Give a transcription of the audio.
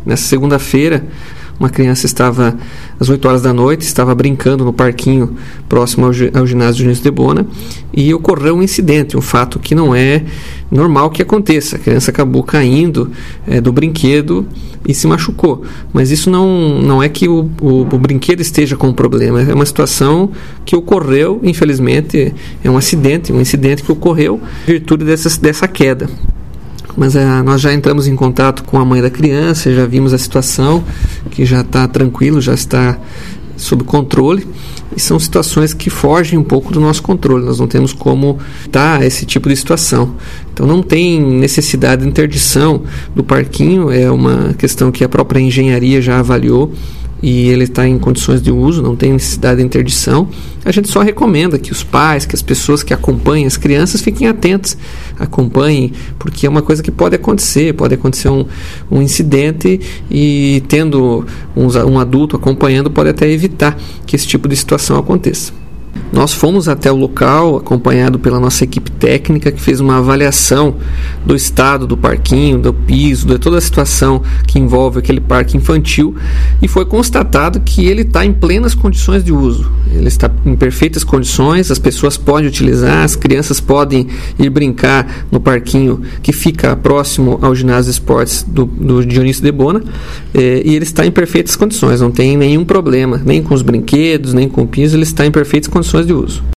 Nessa segunda-feira, uma criança estava às 8 horas da noite, estava brincando no parquinho próximo ao ginásio Dionísio de Bona, e ocorreu um incidente, um fato que não é normal que aconteça. A criança acabou caindo do brinquedo e se machucou. Mas isso não é que o brinquedo esteja com um problema, é uma situação que ocorreu, infelizmente, é um incidente que ocorreu em virtude dessa queda. Mas nós já entramos em contato com a mãe da criança, já vimos a situação, que já está tranquilo, já está sob controle, e são situações que fogem um pouco do nosso controle. Nós não temos como dar esse tipo de situação. Então não tem necessidade de interdição do parquinho, é uma questão que a própria engenharia já avaliou, e ele está em condições de uso, não tem necessidade de interdição. A gente só recomenda que os pais, que as pessoas que acompanhem as crianças fiquem atentos, acompanhem, porque é uma coisa que pode acontecer um incidente, e tendo um adulto acompanhando pode até evitar que esse tipo de situação aconteça. Nós fomos até o local, acompanhado pela nossa equipe técnica, que fez uma avaliação do estado do parquinho, do piso, de toda a situação que envolve aquele parque infantil, e foi constatado que ele está em plenas condições de uso. Ele está em perfeitas condições, as pessoas podem utilizar, as crianças podem ir brincar no parquinho que fica próximo ao ginásio de esportes do Dionísio de Bona, e ele está em perfeitas condições, não tem nenhum problema, nem com os brinquedos, nem com o piso, ele está em perfeitas condições de uso.